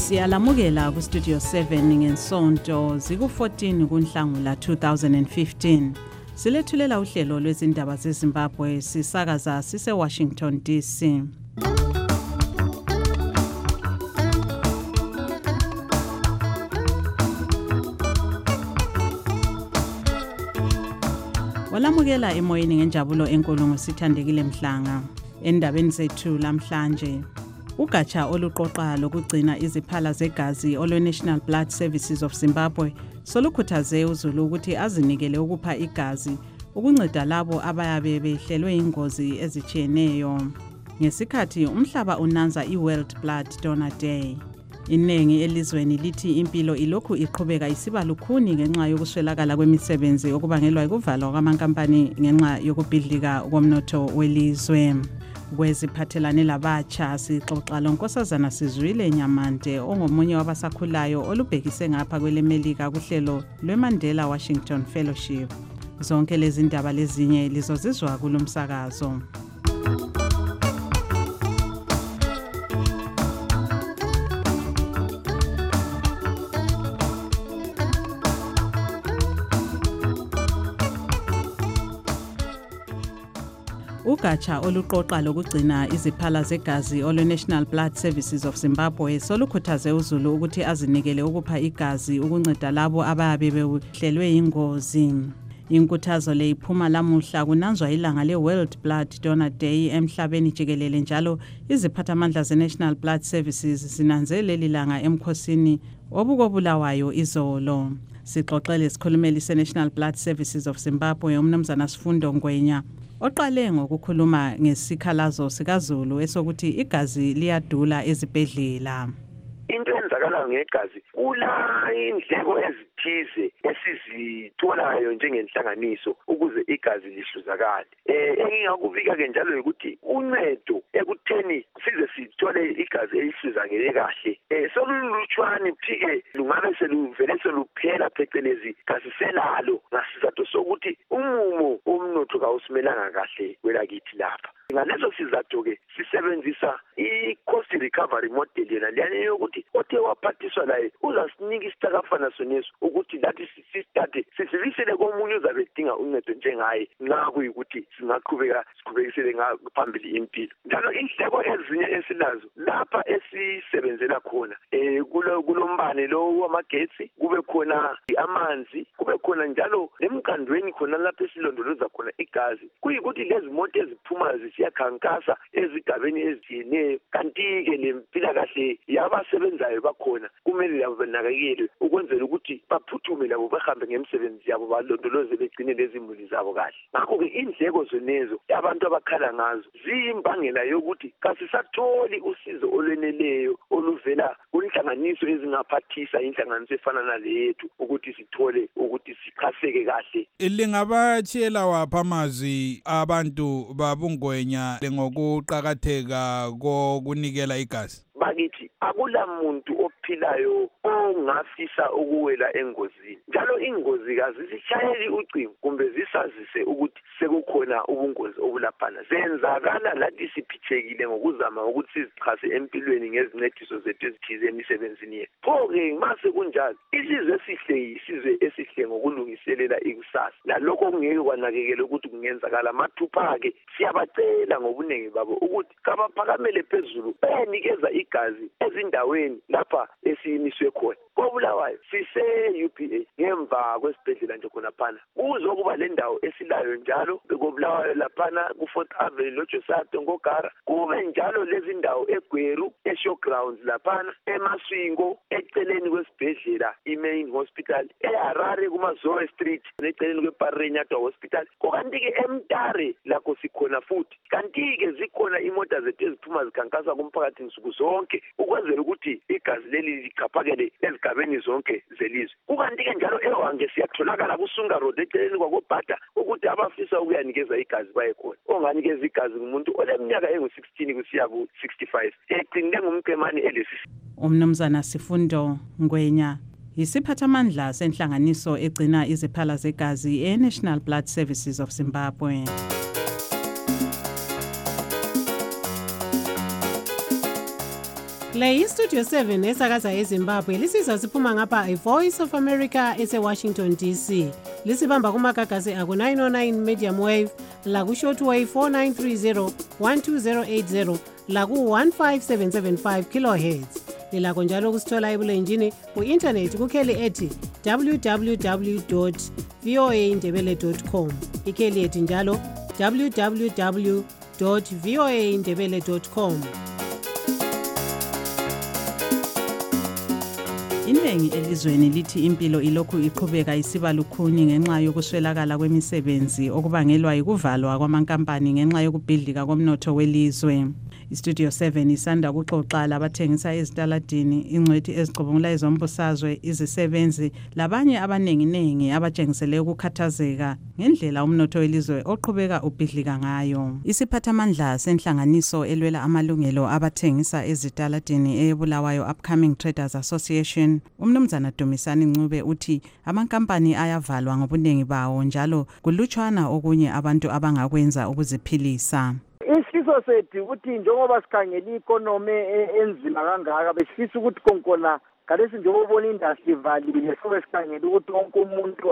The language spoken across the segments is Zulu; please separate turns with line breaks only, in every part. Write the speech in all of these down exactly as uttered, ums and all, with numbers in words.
Siyalamukela ku Studio seven ngensonto ziku fourteen kuNhlangula two thousand fifteen. Silethulela uhlelo lwezindaba zeZimbabwe sisakaza sise Washington D C. Walamukela emoyeni ngenjabulo enkulu ngosithandekile Mhlanga. Endabeni zethu lamhlanje, ugatsha oluqoqa lokugcina iziphala zegazi olwe National Blood Services of Zimbabwe solukhuthaze uZulu ukuthi azinikele ukupha igazi ukunceda labo abayabe behlelwe ingozi ezitshiyeneyo. Ngesikhathi umhlaba unanza iWorld Blood Donor Day, inengi elizweni lithi impilo ilokhu iqhubeka isiba lukhuni ngenxa yokuswelakala kwemisebenzi okubangelwa ukuvalwa kwamankampani ngenxa yokubhidlika komnotho welizwe. Kweziphathelane labatsha sixoxa lonkosazana Sizwile Nyamande ongomunye wabasakhulayo olubhekise ngapha kwelemelika kuhlelo lweMandela Washington Fellowship. Zonke lezi ndaba lezinye lizozizwa kulomsakazo. Ugatsha oluqoqa lokugcina iziphala zegazi olwe National Blood Services of Zimbabwe solukhuthaze uZulu ukuthi azinikele ukupha igazi ukunceda labo abayabe behlelwe ingozi. Inkuthazo le iphuma lamuhla kunanzwa ilanga le-World Blood Donor Day emhlabeni jikelele, njalo iziphathamandla ze-National Blood Services zinanze leli langa emkhosini obukobulawayo izolo. Sixoxele isikhulumeli se-National Blood Services of Zimbabwe uMnumzana Sifundo Ngwenya oqale ngokukhuluma ngesikhalazo sikaZulu esokuthi igazi liyadula ezibhedlela.
Into enzakala ngegazi kula indleko ezithize esizitholayo njengenhlanganiso ukuze igazi lihluzakale. Eh engingakubika ke njalo ukuthi uncedo ekutheni size sithole igazi elihluzakele kahle eh solulutshwane phike lungabe seluvele soluphela phecelezi kasiselalo ngasizathu sokuthi umumo umnotho kawusimelanga kahle kwelakithi lapha. Ngaleso sizathu ke sisebenzisa i-cost recovery model yena leyana yokuthi othe waphathiswa laye uzasinika isitakafana soneso ukuthi lathi sisithathe sizilisele komunye uzabe edinga uncedo njengaye nxa kuyikuthi singaqhubeka siqhubekisele phambili impilo. Njalo indleko ezinye esilazo lapha esisebenzela khona eh kulombane lo wamagetsi, kube khona amanzi, kube khona njalo lemkhandweni khona lapha esilondoloza khona igazi, kuyikuthi lezi moto eziphuma zisiyakhankasa ezigabeni ezitshiyeneyo, kanti-ke lempilakahle yabasebenzayo bakhona kumele labo benakekelwe ukwenzela ukuthi baphuthume labo bahambe ngemisebenzi yabo balondoloze begcine lezi muli zabo kahle. Ngakho-ke indleko zonezo abantu abakhala ngazo ziyimbangela yokuthi kasisatholi usizo olweneleyo oluvela kunhlanganiso ezingaphathisa inhlanganiso efana naleyethu ukuthi sithole ukuthi sikhaseke kahle.
Lingabatshela wapha amazwi abantu babungwenya ngokuqakatheka kokunikela igazi?
Bakithi akula muntu ophilayo ongafisa ukuwela engozini, njalo ingozi kazisishayeli ucingo kumbe zisazise ukuthi sekukhona ubungozi obulaphana. Zenzakala lathi siphithekile ngokuzama ukuthi sizichase empilweni ngezincediso zethu ezithize emisebenzini yethu. Pho-ke mase kunjalo isizwe esihle isizwe esihle ngokulungiselela ikusasa, nalokho kungeke kwanakekela ukuthi kungenzakala mathupha-ke siyabacela ngobunengi babo ukuthi kabaphakamele phezulu bayanikeza igazi ezindaweni lapha esiyimiswe khona. Kobulawayo sise-U P A ngemva kwesibhedlela nje khona phana kuzokuba le ndawo esilayo njalo bekobulawayo laphana ku-Fourth Avenue loJosato ngogara, kube njalo lezi ndawo eGweru eShowgrounds laphana eMaswingo eceleni kwesibhedlela iMain Hospital, eHarare kumaZoe Street eceleni kweParenyatwa Hospital, kanti-ke eMtare lakho sikhona futhi. Kanti-ke zikhona imota zethu eziphuma zikhankasa kumphakathi nsuku zonke ukwenzela ukuthi igazi leli lichaphakele ezigabeni zonke zelizwe. Kukanti-ke njalo eHwange siyatholakala kuSunga Road eceleni kwakobhada ukuthi abafisa ukuyanikeza igazi baye khona. Onganikeza igazi ngumuntu oleminyaka engu-sixteen kusiya ku-sixty-five egcinile ngumqemane elesi.
Umnumzana Sifundo Ngwenya yisiphathamandla senhlanganiso egcina iziphala zegazi e-National Blood Services of Zimbabwe.
Le iStudio seven esakaza eZimbabwe lisizwa siphuma ngapha iVoice of America ese-Washington D C. Lisibamba kumagagasi aku nine oh nine medium wave, laku shortwave four nine three zero one two zero eight zero, laku one five seven seven five kilohertz. Lilakho njalo kusithola ebulenjini ku-internet kukheli ethi w w w dot v o a ndebele dot com. Ikheli ethi njalo w w w dot v o a ndebele dot com.
Iningi elizweni lithi impilo ilokhu iqhubeka isiba lukhuni ngenxa yokuswelakala kwemisebenzi okubangelwa yikuvalwa kwamankampani ngenxa yokubhidlika komnotho welizwe. iStudio seven isanda ukuxoxa labathengisa ezitaladini, ingcwethi ezicubungula ezombusazwe, izisebenzi labanye abanenginengi abatshengisele ukukhathazeka ngendlela umnotho welizwe oqhubeka ubhidlika ngayo. Isiphathamandla senhlanganiso elwela amalungelo abathengisa ezitaladini eBulawayo Upcoming Traders Association, umnumzana Dumisani Ncube, uthi amankampani ayavalwa ngobunengi bawo njalo kulutshwana okunye abantu abangakwenza ukuziphilisa.
Isifiso sethu ukuthi njengoba sikhangela ikonomi enzima kangaka besifisa ukuthi konkona kalesi njengobona industry ivaliwe sobe sikhangela ukuthi wonke umuntu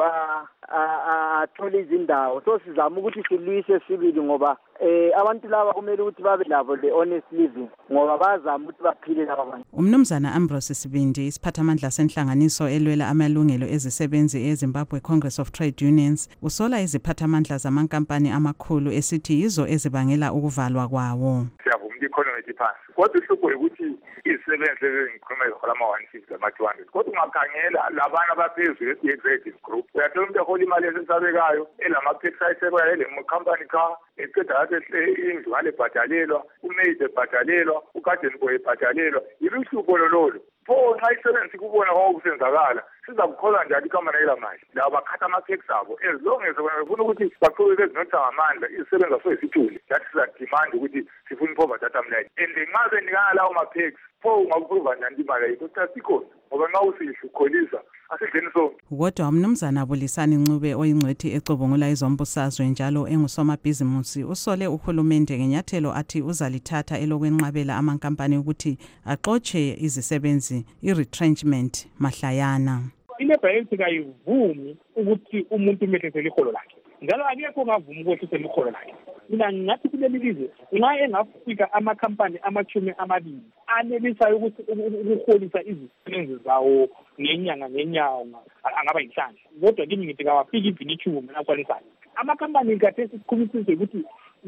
athole izindawo, so sizama ukuthi silwise sibili ngoba eh abantu laba kumele ukuthi babe labo le honest living ngoba bazama ukuthi baphile laba bantu.
Umnumzana Ambrose Sibindi, isiphathamandla senhlanganiso elwela amalungelo ezisebenzi eZimbabwe Congress of Trade Unions, usola iziphathamandla zamankampani amakhulu esithi yizo ezibangela ukuvalwa kwawo.
Siyavuma economy iphansi kodwa ihlupho ukuthi izisebenzi ezikhuluma ezihola ama one fifty ama two hundred kodwa ungakhangela labana abaphezulu e-executive group uyathola umuntu ehola imali esesabekayo elama-tax ayisekwayo ele-company car eqeda kahle indlu ngale bhadalelwa, umaid ebhadalelwa, ugarden boy ebhadalelwa. Yilo uhlupho lolo pho nxa isebenzi kubona kwakusenzakala sizakukhola njani ikhampani yela mali laba bakhatha ama-tax abo as long as befuna ukuthi baqhubeke bezinotha ngamandla izisebenzi asoyisithuli yathi sizadimanda ukuthi sifuna i-poverty atamline and nxa benikana lawo ma-tax pho ungakuprova njani imali ayikho ukuthi asikhona ngoba nxa usihla ukholisa asidleni sonke.
Kodwa umnumzana Bulisani Ncube oyingcwethi ecubungula izombusazwe njalo engusomabhizimusi usole uhulumende ngenyathelo athi uzalithatha elokwenqabela amankampani ukuthi axotshe izisebenzi i-retrenchment mahlayana.
Ilebha yethu kayivumi ukuthi umuntu umehlisele iholo lakhe njalo akekho ongavuma ukwehlisela iholo lakhe. Mina ngathi kuleli lizwe nxa engafika amakhampani amachumi amabili anelisayo ukuthi ukuholisa izisebenzi zawo ngenyanga ngenyawo angaba yinhlanje kodwa kimi ngithi kawafiki ivinichumi akwalisayo. Amakhampani kade sikhumisise ukuthi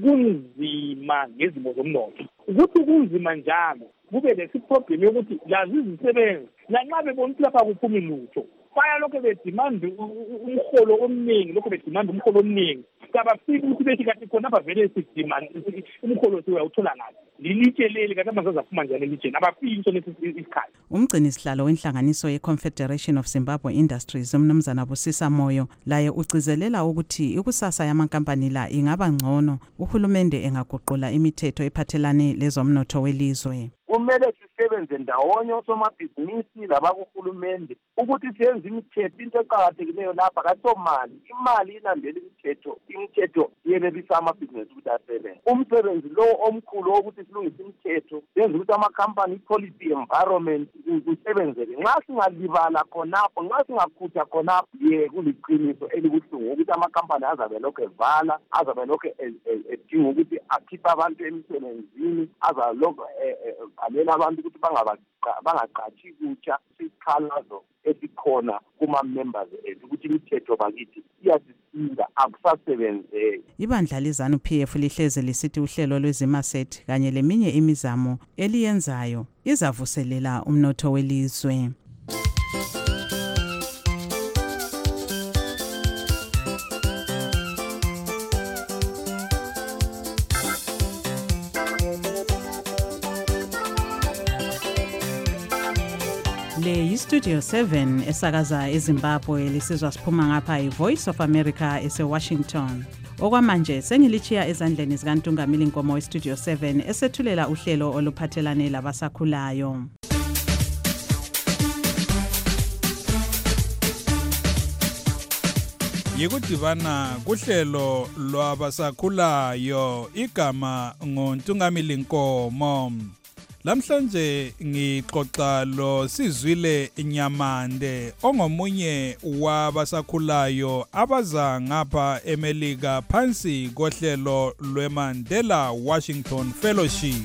kunzima ngezimo zomnotho ukuthi kunzima njalo kube lesiproblem yokuthi lazi izisebenzi lanxa bebona ukuthi lapha kuphumi lutho baya lokho bedimanda umholo omningi, lokho bedimanda umholo omningi kabafiki ukuthi bethi kanti khona bavele sidimanda umholo siwawuthola ngathi lilitsheleli kanti amazazi aphuma njani elitsheni abafiki isona isikhathi.
Umgcini sihlalo wenhlanganiso ye-Confederation of Zimbabwe Industries umnumzana Busisa Moyo laye ugcizelela ukuthi ikusasa yamankampani la ingaba ngcono uhulumende engaguqula imithetho ephathelane lezomnotho welizwe.
Kumele sisebenze ndawonye osomabhizinisi labakuhulumende ukuthi siyenze imithetho. Into eqakathekileyo lapha kasomali, imali ilandela imithetho, imithetho yenelisa amabhizinisi ukuthi asebenze. Umsebenzi lo omkhulu wokuthi silungise imithetho yenza ukuthi amakhampani i-policy environment kusebenzele. Nxa singalibala khonapho, nxa singakhutha khonapho, ye kuliqiniso elibuhlungu ukuthi amakhampani azabe lokhu evala, azabe lokhu edinga ukuthi akhiphe abantu emsebenzini, azabe lokhu alela abantu ukuthi bangaqatshi kutsha. Isikhalazo esikhona kuma-members ethu ukuthi imithetho bakithi iyasisinda akusasebenzeki.
Ibandla leZANU P F lihleze lisithi uhlelo lwezimaset kanye leminye imizamo eliyenzayo izavuselela umnotho welizwe. Le iStudio seven esakaza eZimbabwe lisizwa siphuma ngapha iVoice of America ese-Washington. Okwamanje sengilichiya ezandleni zikaNtungamili Nkomo weStudio seven esethulela uhlelo oluphathelane labasakhulayo.
Yikudibana kuhlelo lwabasakhulayo igama ngoNtungamili Nkomo. Lamhlanje ngixoxa lo Sizwile Nyamande ongomunye wabasakhulayo abaza ngapha eMelika phansi kohlelo lweMandela Washington Fellowship.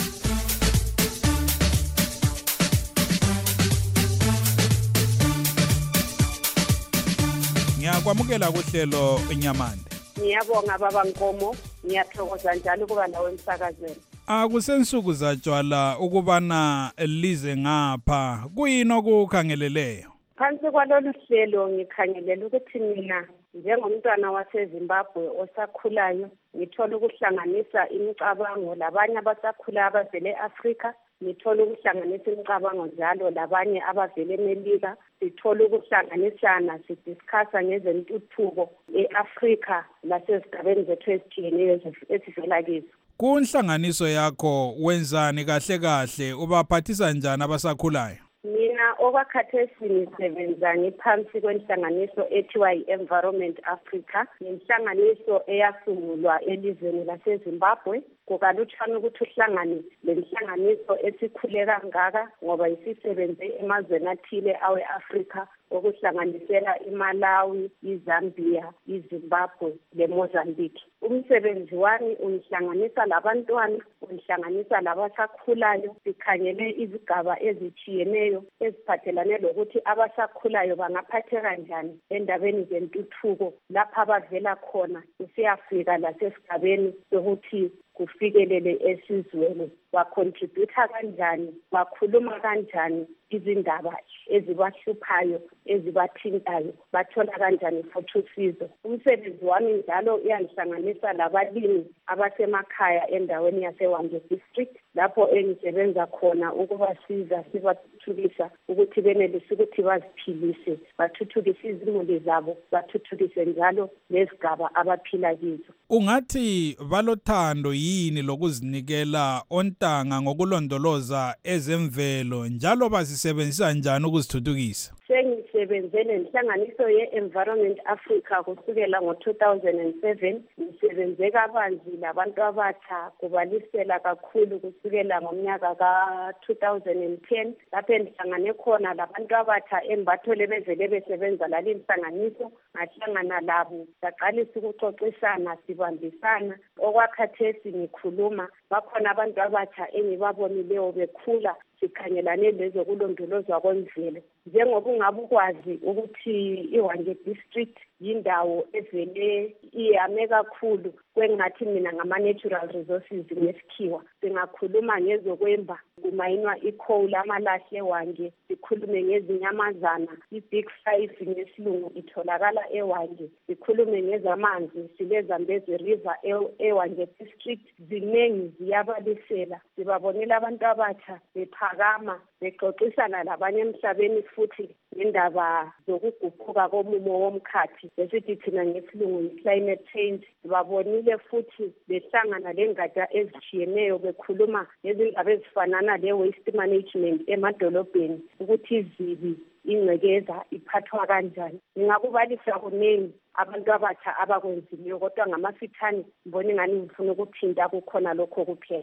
Ngiyakwamukela kuhlelo Nyamande.
Ngiyabonga baba Nkomo, ngiyathokoza njalo ukuba nawe emsakazweni.
Akusensuku zatshwala ukubana lize ngapha, kuyini okukhangeleleyo?
Phansi kwalolu hlelo ngikhangelela ukuthi mina njengomntwana waseZimbabwe osakhulayo ngithola ukuhlanganisa imicabango labanye abasakhulayo abavele eAfrika, ngithola ukuhlanganisa imicabango njalo labanye abavele eMelika, sithola ukuhlanganisana sidiscussa ngezentuthuko eAfrika lasezigabeni zethu ezitshiyeneyo esivela kizo. Kunhlanganiso
yakho wenzani kahle kahle, ubaphathisa njani abasakhulayo?
Mina okwakhathesi ngisebenza ngiphansi kwenhlanganiso ethiwa yi-Environment Africa, inhlanganiso eyasungulwa elizweni laseZimbabwe. Kukalutshwana ukuthi uhlangane lenhlanganiso esikhule kangaka ngoba isisebenze emazweni athile awe-Afrika okuhlanganisela iMalawi, iZambia, iZimbabwe leMozambique. Umsebenzi wami unhlanganisa labantwana, unhlanganisa labasakhulayo, sikhangele izigaba ezitshiyeneyo eziphathelane lokuthi abasakhulayo bangaphatheka kanjani endabeni zentuthuko lapha abavela khona kusiyafika lasesigabeni sokuthi kufikelele esizweni, wacontributor kanjani, wakhuluma kanjani izindaba ezibahluphayo ezibathintayo, bathola kanjani futhi usizo. Umsebenzi wami njalo uyangihlanganisa labalimi abasemakhaya endaweni yaseWange District lapho engisebenza khona ukubasiza sibathuthukisa ukuthi benelise ukuthi baziphilise, bathuthukise izimuli zabo, bathuthukise njalo lezigaba abaphila kizo.
Ungathi balothando yini lokuzinikela ontanga ngokulondoloza ezemvelo njalo bazisebenzisa njani ukuzithuthukisa?
Sengisebenze nenhlanganiso ye-Environment Africa kusukela ngo-two thousand seven, ngisebenze kabanzi labantu abatsha kubalisela kakhulu kusukela ngomnyaka ka-two thousand ten, lapho endihlangane khona labantu abatsha embathole bezele besebenza lali inhlanganiso, ngahlangana labo saqalisa ukuxoxisana sibambisana. Okwakhathesi ngikhuluma bakhona abantu abatsha engibabonileyo bekhula sikhangelane lezokulondolozwa kwemvelo. Njengoba ungabe ukwazi ukuthi iWange District yindawo evele iyame kakhulu kwengathi mina ngama-natural resources ngesikhiwa. Singakhuluma ngezokwemba, kumayinwa i-coal, amalahle eWange, sikhulume ngezinyamazana, i-big five ngesilungu itholakala eWange, sikhulume ngezamanzi, silezambezi river eWange District, ziningi ziyabalisela. Sibabonela abantu abatsha bephakama bexoxisana labanye emhlabeni futhi ngendaba zokuguquka komumo womkhathi esithi thina ngesilungu i-climate change. Sibabonile futhi behlangana lengada ezitshiyeneyo bekhuluma ngezindaba ezifanana le-waste management emadolobheni ukuthi izibi ingcekeza iphathwa kanjani. Ngingakubalisa kuningi abantu abatsha abakwenzileyo kodwa ngamafithane ngibona ingani ngifuna ukuthinta kukhona lokho kuphela.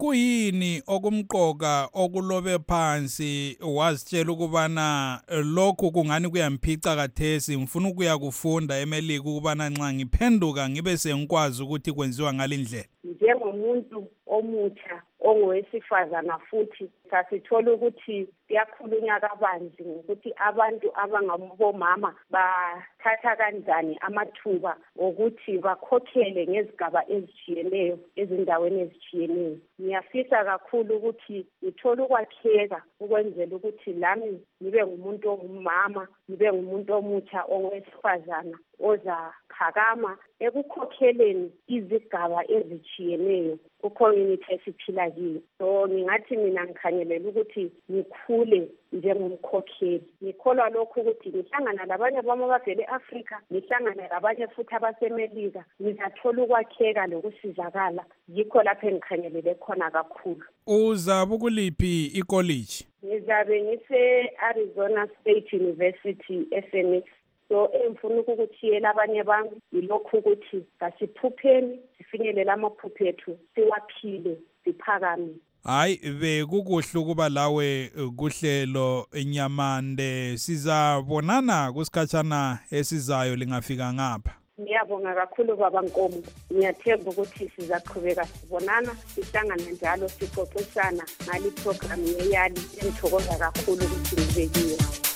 Kuyini okumqoka okulobe phansi wazitshela ukubana lokhu kungani kuyamphica kathesi, ngifuna ukuya kufunda eMelika ukubana nxa ngiphenduka ngibe sengikwazi ukuthi kwenziwa ngalindlela?
Njengomuntu omutsha ongowesifazana futhi sasithola ukuthi kuyakhulunywa kabanzi ukuthi abantu abangabomama bathatha kanjani amathuba okuthi bakhokhele ngezigaba ezitshiyeneyo ezindaweni ezitshiyeneyo. Ngiyafisa kakhulu ukuthi ngithole ukwakheka ukwenzela ukuthi lami ngibe ngumuntu ongumama, ngibe ngumuntu omutsha ongowesifazana ozaphakama ekukhokheleni izigaba ezitshiyeneyo ku-community esiphila kiyo. So ngingathi mina ngikhangelela ukuthi ngikhule njengomkhokheli. Ngikholwa lokhu ukuthi ngihlangana labanye bami abavele e-Afrika, ngihlangane labanye futhi abaseMelika, ngizathola ukwakheka lokusizakala. Yikho lapho engikhangelele khona kakhulu.
Uzabe ukuliphi icollege?
Ngizabe ngise-Arizona State University ePhoenix. So engifuna ukukuthiyela abanye bami yilokhu ukuthi kasiphupheni sifinyelela amaphupho ethu siwaphile siphakame.
Hayi bekukuhle ukuba lawe kuhlelo Nyamande, sizabonana kusikhatshana esizayo lingafika ngapha.
Ngiyabonga kakhulu baba Nkomo. Ngiyathemba ukuthi sizaqhubeka sibonana, sihlangane njalo sixoxisana ngale program yeyali. Ngithokoza kakhulu ukuthi nibekiwe.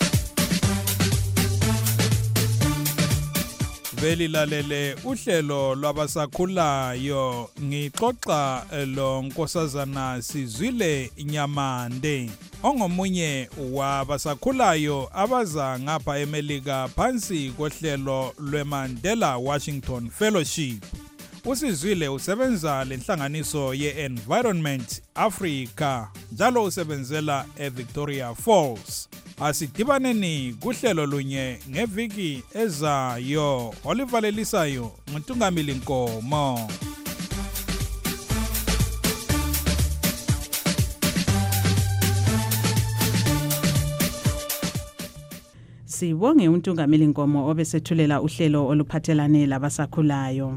Veli lalele uhlelo lwabasakhulayo, ngixoxa lo Nkosazana Sizwile Nyamande ongomunye wabasakhulayo abaza ngapha eMelika phansi kohlelo lweMandela Washington Fellowship. USizwile usebenza lenhlanganiso ye-Environment Africa njalo usebenzela eVictoria Falls. Asidibaneni kuhlelo lunye ngeviki ezayo. Olivalelisayo nguNtungamili Nkomo.
Sibonge uNtungamili Nkomo obesethulela uhlelo oluphathelane labasakhulayo.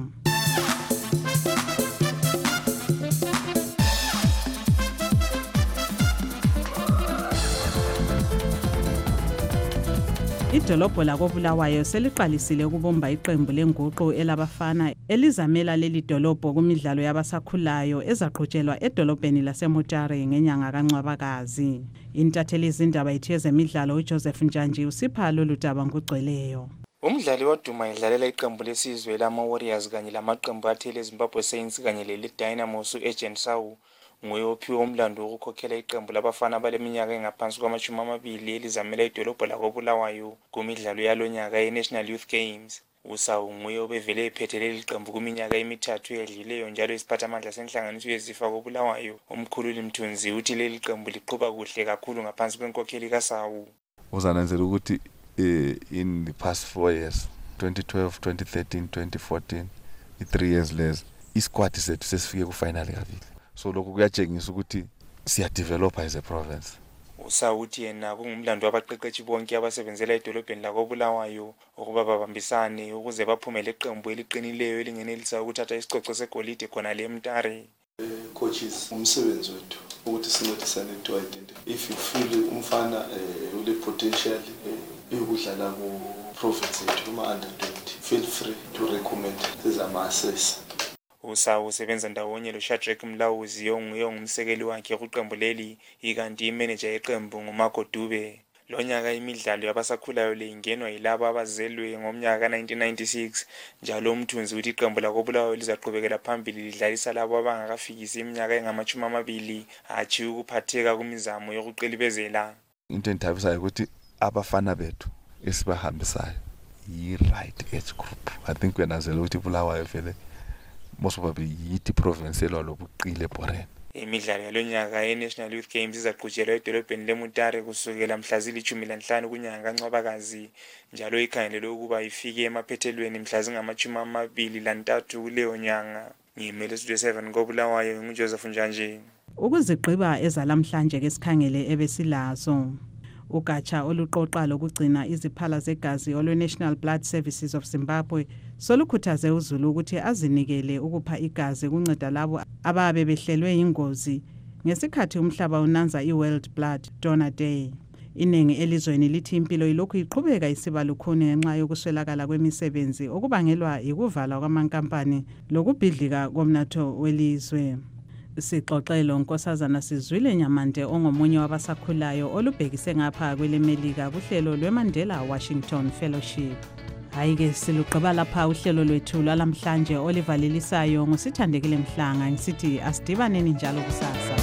Idolobho lakoBulawayo seliqalisile ukubomba iqembu lenguqu elabafana elizamela leli dolobho kumidlalo yabasakhulayo ezaqhutshelwa edolobheni laseMutare ngenyanga kaNcwabakazi. Intatheli izindaba yethu yezemidlalo uJoseph Njanji usipha lolu daba ngokugcweleyo.
Umdlali waduma idlalela iqembu lesizwe lama Warriors kanye lamaqembu athile eZimbabwe Saints kanye leli Dynamos uAgent Sawu nguye ophiwe umlando wokukhokhela iqembu labafana abaleminyaka engaphansi kwamashumi amabili elizamela idolobho lakoBulawayo kumidlalo yalonyaka ye-National Youth Games. Usawu nguye obevele ephethe leli qembu kuminyaka emithathu edluleyo njalo isiphathamandla senhlanganiso yezifa koBulawayo. Umkhululi Mthunzi uthi leli qembu liqhuba kuhle kakhulu ngaphansi kwenkokheli kaSawu.
Uzananzela ukuthi in the past four years, twenty twelve, twenty thirteen, twenty fourteen, i-three years less, isquad sethu sesifike ku-final kabili. So lokho kuyatshengisa ukuthi siya develop as a province.
Usawuthi yena kungumlando wabaqeqeshi bonke abasebenzela edolobheni lakoBulawayo ukuba babambisane ukuze baphumele iqembu eliqinileyo elingenelisa ukuthatha isicoco segolide khona le eMtare.
Coaches umsebenzi wethu ukuthi sincedisane to identify if you feel umfana ule potential yokudlala ku province yethu uma under twenty, feel free to recommend sizama-assess.
Usawu usebenza ndawonye lo Shadrack Mlawuzi onguye ongumsekeli wakhe kuqembu leli, ikanti imanager yeqembu nguMarco Dube. Lo nyaka imidlalo yabasakhulayo le ingenwa yilabo abazelwe ngomnyaka ka nineteen ninety-six, njalo Umthunzi uthi iqembu lakoBulawayo lizaqhubekela phambili lidlalisa labo abangakafikisi iminyaka engamashumi amabili hatshi ukuphatheka kumizamo yokuqilibezela.
Into enthabisayo ukuthi abafana bethu esibahambisayo yi-right age group. I think kwenazela ukuthi Bulawayo vele most probably yithi province elwalobuqile Boreni.
Imidlalo yalonyaka ye-National Youth Games izaqhutshelwa edolobheni leMutare kusukela mhla zilishumi lanhlanu kunyanga kaNcwabakazi, njalo ikhangelelwe ukuba ifike emaphethelweni mhla zingamashumi amabili lantathu kuleyo nyanga. Ngimele Studio seven koBulawayo nguJoseph Njanji.
Ukuzigqiba ezalamhlanje ke sikhangele ebesilazo. Ugatsha oluqoqa lokugcina iziphala zegazi olwe-National Blood Services of Zimbabwe solukhuthaze uZulu ukuthi azinikele ukupha igazi kunceda labo ababe behlelwe ingozi ngesikhathi umhlaba unanza i-World Blood Donor Day. Inengi elizweni lithi impilo ilokhu iqhubeka isiba lukhuni ngenxa yokuswelakala kwemisebenzi okubangelwa ikuvalwa kwamankampani lokubhidlika komnotho welizwe. Sixoxelo Nkosazana Sizwile Nyamande ongomunye wabasakhulayo olubhekise ngapha kweleMelika kuhlelo lweMandela Washington Fellowship. Hayi ke siluqaba lapha uhlelo lwethu lalamhlanje olivalelisayo ngosithandekile Mhlanga ngisithi asidibaneni njalo kusasa.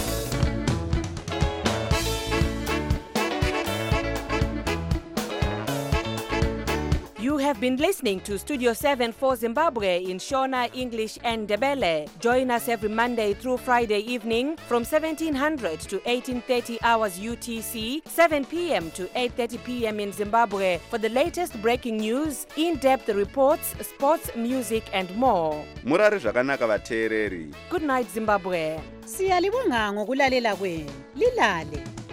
You have been listening to Studio seven for Zimbabwe in Shona, English and Ndebele. Join us every Monday through Friday evening from seventeen hundred to eighteen thirty hours U T C, seven p m to eight thirty p m in Zimbabwe for the latest breaking news, in-depth reports, sports, music and more.
Murari zvakanaka vateereri.
Good night Zimbabwe.
Siyalibonga ngokulalela kwenu. Lilale.